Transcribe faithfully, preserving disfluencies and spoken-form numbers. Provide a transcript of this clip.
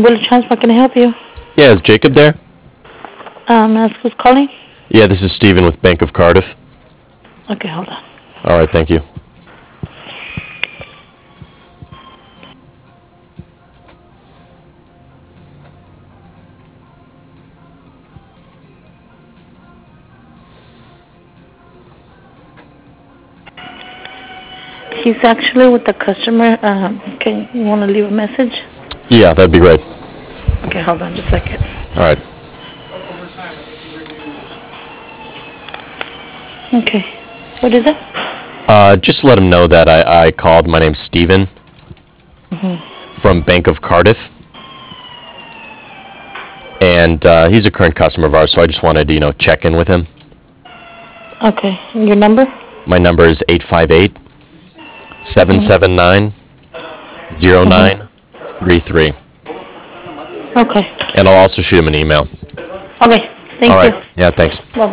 Village House, how can I help you? Yeah, is Jacob there? Um, ask who's calling? Yeah, this is Steven with Bank of Cardiff. Okay, hold on. All right, thank you. He's actually with the customer. Um, okay, you want to leave a message? Yeah, that'd be great. Okay, hold on just a second. All right. Okay, what is it? Uh, just let him know that I, I called. My name's Steven Mm-hmm. from Bank of Cardiff. And uh, he's a current customer of ours, so I just wanted to, you know, check in with him. Okay, your number? My number is eight five eight, seven seven nine, zero nine three three. Okay. And I'll also shoot him an email. Okay, thank All you. right. Yeah, thanks. Bye.